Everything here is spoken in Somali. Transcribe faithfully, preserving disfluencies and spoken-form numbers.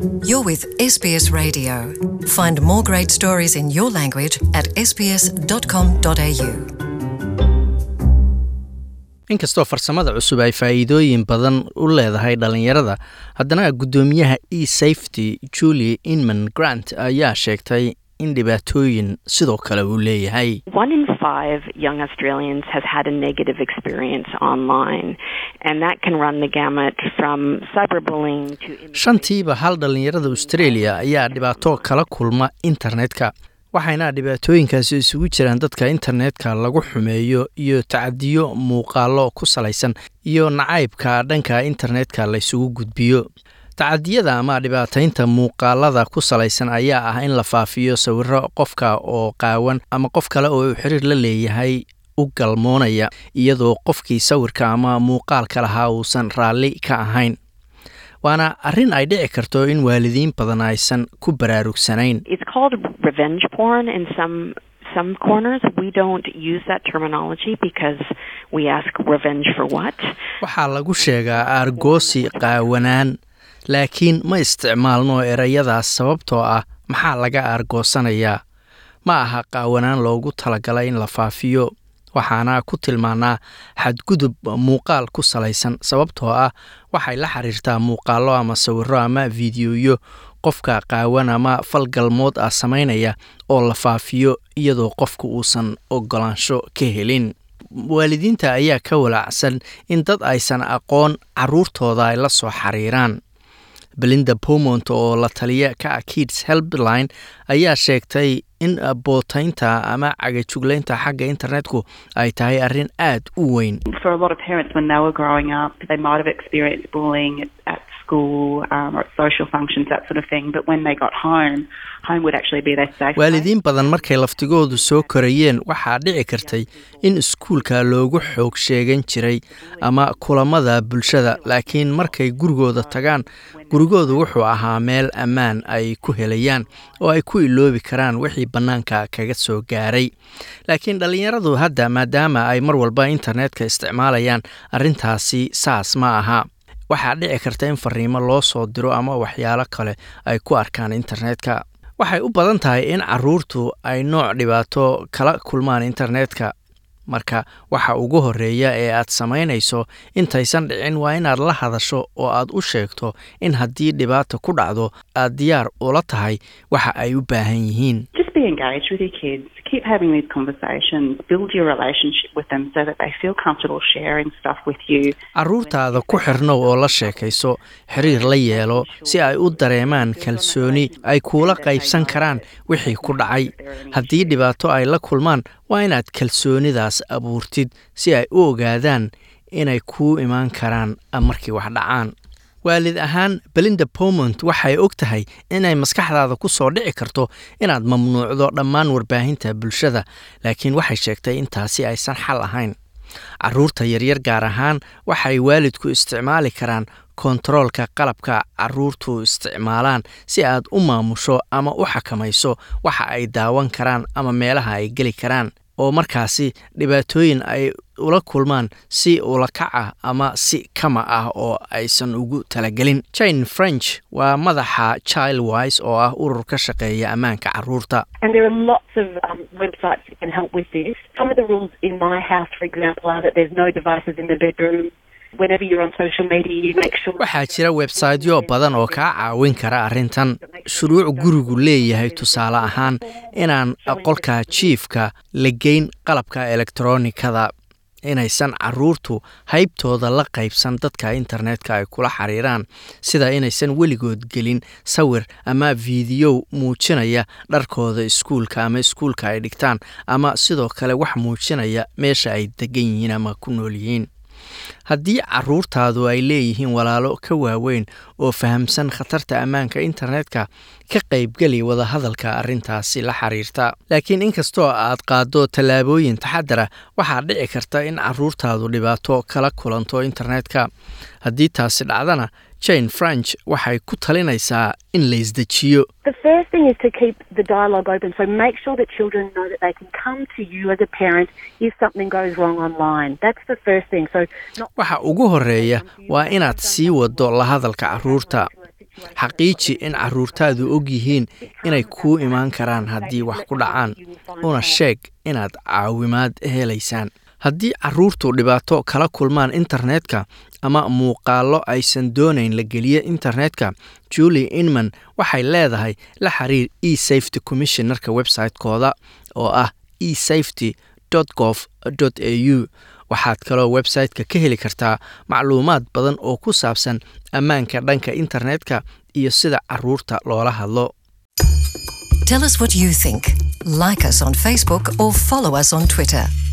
You're with S B S Radio. Find more great stories in your language at s b s dot com dot a u. inkastoo farsamada cusub ay faa'iidooyin badan u leedahay dhalinyarada, haddana guddoomiyaha eSafety Julie Inman Grant ayaa sheegtay in dhibaatooyin sidoo kale uu leeyahay. One in five young Australians has had a negative experience online, and that can run the gamut from cyberbullying to... Shantiiba hal dhalinyarada Australia ayaa dhibaato kala kulma internetka. waxayna dhibaatooyinkaasi isugu jiraan dadka internetka lagu xumeeyo iyo tacadiyo muuqaalo ku salaysan iyo nacaybka dhanka internetka la isugu gudbiyo. tacadiyada ama dhibaataynta muuqaalada ku salaysan ayaa ah in la faafiyo sawirro qofka oo qaawan ama qof kale oo xiriir la leeyahay u galmoonaya iyadoo qofkii sawirka ama muuqaalka lahaa uusan raalli ka ahayn. waana arrin ay dhici karto in waalidiin badan aysan ku baraarugsanayn. It's called revenge porn in some some corners. We don't use that terminology because we ask revenge for what? Waxaa lagu sheegaa argoosi qaawanaan, laakiin ma isticmaalno erayadaas sababtoo ah maxaa laga argoosanayaa. ma aha qaawanaan loogu talagalay in la faafiyo. waxaana ku tilmaanaa xadgudub muuqaal ku salaysan sababtoo ah waxay la xiriirtaa muuqaalo ama sawirro ama fiidiyoyo qofka qaawan ama falgalmood ah samaynaya oo la faafiyo iyadoo qofku uusan ogolaansho ka helin. waalidiinta ayaa ka walacsan in dad aysan aqoon carruurtooda ay la soo xiriiraan. Belinda Beaumont oo la taliya ka ah Kids Helpline ayaa sheegtay in bootaynta ama cagajuglaynta xagga internetku ay tahay arrin aad u weyn. For a lot of parents when they were growing up, they might have experienced bullying at school um, or at social functions, that sort of thing, but when they got home, home would actually be their safe place. waalidiin badan markay laftigoodu soo korayeen waxaa dhici kartay in iskuulka loogu xoog sheegan jiray ama kulamada bulshada, laakiin markay gurigooda tagaan gurigoodu wuxuu ahaa meel ammaan ay ku helayaan oo ay ku iloobi karaan wixii bannaanka kaga soo gaaray. laakiin dhalinyaradu hadda maadaama ay mar walba internetka isticmaalayaan, arrintaasi saas ma aha. waxaa dhici karta in fariimo loo soo diro ama waxyaalo kale ay ku arkaan internetka. waxay u badan tahay in carruurtu ay nooc dhibaato kala kulmaan internetka. marka waxa ugu horeeya ee aad samaynayso intaysan dhicin waa inaad la hadasho oo aad u sheegto in haddii dhibaato ku dhacdo aad diyaar ula tahay waxa ay u baahan yihiin. Just be engaged with your kids. Keep having these conversations. Build your relationship with them so that they feel comfortable sharing stuff with you. Carruurtaada ku xirnow oo la sheekayso, xiriir la yeelo si ay u dareemaan kalsooni ay kuula qaybsan karaan wixii ku dhacay. haddii dhibaato ay la kulmaan waa inaad kalsoonidaas abuurtid si ay u ogaadaan inay kuu imaan karaan markii wax dhacaan. waalid ahaan Belinda Beaumont waxay og tahay inay maskaxdaada ku soo dhici karto inaad mamnuucdo dhammaan warbaahinta bulshada, laakiin waxay sheegtay intaasi aysan xal ahayn. carruurta yaryar gaar ahaan waxay waalidku isticmaali karaan kontaroolka qalabka carruurtu isticmaalaan si aad u maamusho ama u xakamayso waxa ay daawan karaan ama meelaha ay geli karaan, oo markaasi dhibaatooyin ay ula kulmaan si ula kaca ama si kama ah oo aysan ugu talagelin. Jane French waa madaxa Childwise oo ah urur ka shaqeeya ammaanka carruurta. And there are lots of um, websites that can help with this. Some of the rules in my house, for example, are that there's no devices in the bedroom. Whenever you're on social media, you make sure... waxaa jira websiteyo badan oo kaa caawin kara arrintan. shuruuc gurigu leeyahay tusaale ahaan inaan qolka jiifka la geyn qalabka elektroonikada, inaysan carruurtu haybtooda la qaybsan dadka internetka ay kula xiriiraan, sida inaysan weligood gelin sawir ama fiidiyo muujinaya dharkooda iskuulka ama iskuulka ay dhigtaan, ama sidoo kale wax muujinaya meesha ay degan yihiin ama ku nool yihiin. haddii carruurtaadu ay leeyihiin walaalo ka waaweyn oo fahamsan khatarta ammaanka internetka, ka qaybgeli wada hadalka arrintaasi la xiriirta. laakiin inkastoo aad qaado tallaabooyin taxadar ah, waxaa dhici karta in carruurtaadu dhibaato kala kulanto internetka. haddii taasi dhacdana, Jane French waxay ku talinaysaa in la isdejiyo. The first thing is to keep the dialogue open. So make sure that children know that they can come to you as a parent if something goes wrong online. That's the first thing. So waxa ugu horeeya waa inaad sii wado la hadalka carruurta. xaqiiji in carruurtaadu og yihiin inay kuu imaan karaan haddii wax ku dhacaan, una sheeg inaad caawimaad helaysaan. haddii carruurtu dhibaato kala kulmaan internetka ama muuqaallo aysan doonayn la geliyo internetka, Julie Inman waxay leedahay la xiriir eSafety Commissionerka website-kooda oo ah e safety dot gov dot a u. waxaad kaloo website-ka ka heli kartaa macluumaad badan oo ku saabsan ammaanka dhanka internetka iyo sida carruurta loola hadlo. Tell us what you think. Like us on Facebook or follow us on Twitter.